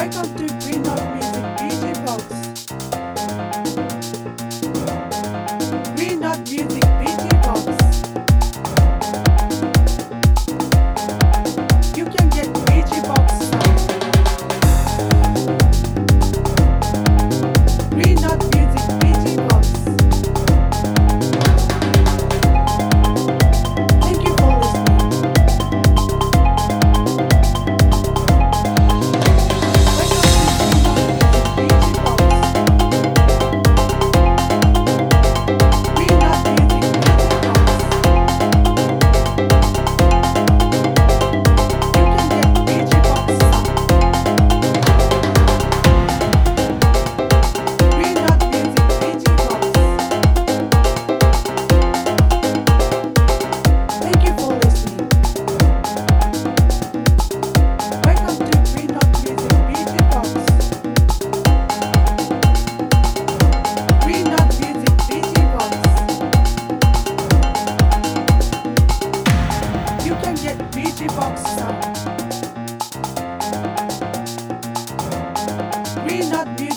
Welcome to Green Note Music DJ Box. Green Note Music DJ Box. You can get DJ Box sound. Green Note Music DJ Box. Thank you for listening. DJ Box sound. Green Note Music.